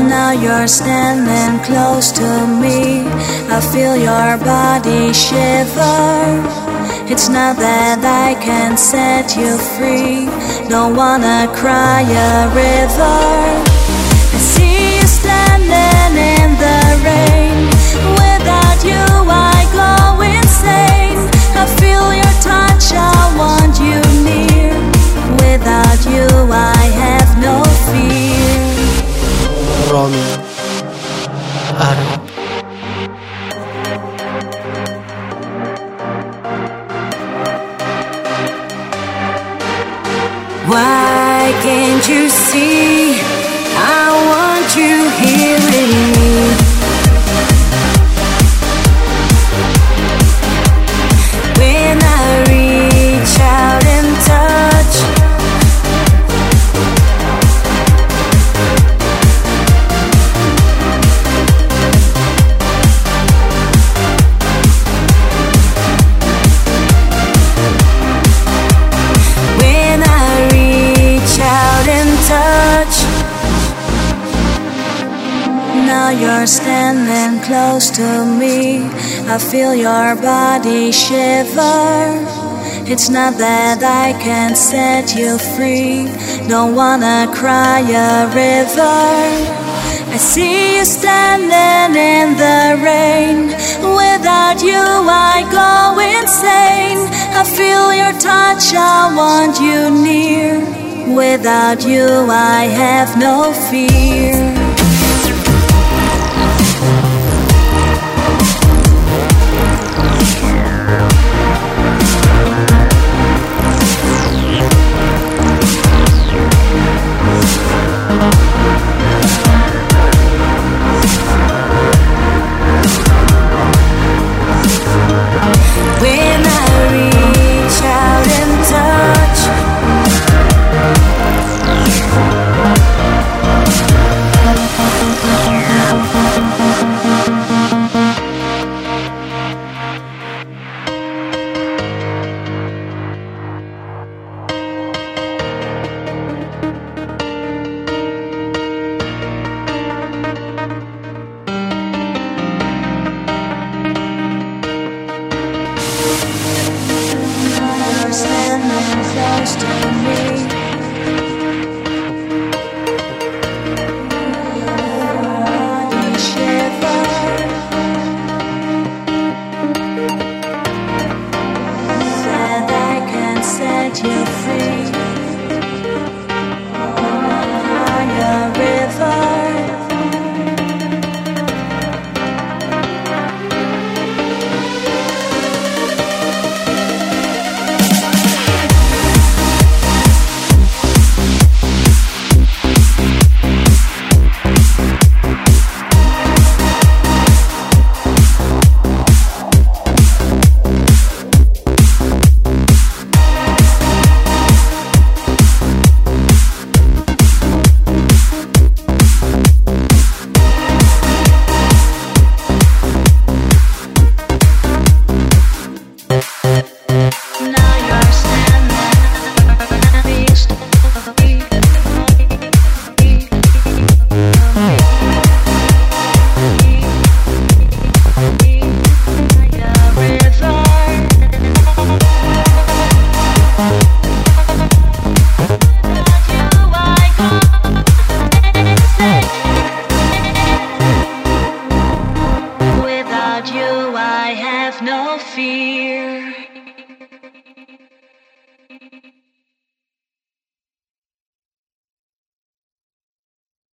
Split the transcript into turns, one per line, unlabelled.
Now you're standing close to me. I feel your body shiver. It's not that I can set you free. Don't wanna cry a river. I see you standing in the rain. Without you I go insane. I feel your touch, I want you near. Without you I have no fear.
Romeo, Aro.
Why can't you see? I want you here with me. When I reach out and touch, now you're standing close to me. I feel your body shiver. It's not that I can set you free. Don't wanna cry a river. I see you standing in the rain. Without you I go insane. I feel your touch, I want you near. Without you I have no fear. Standing close to me. Body shiver. Said I can set you free. Higher river. Without you I have no fear.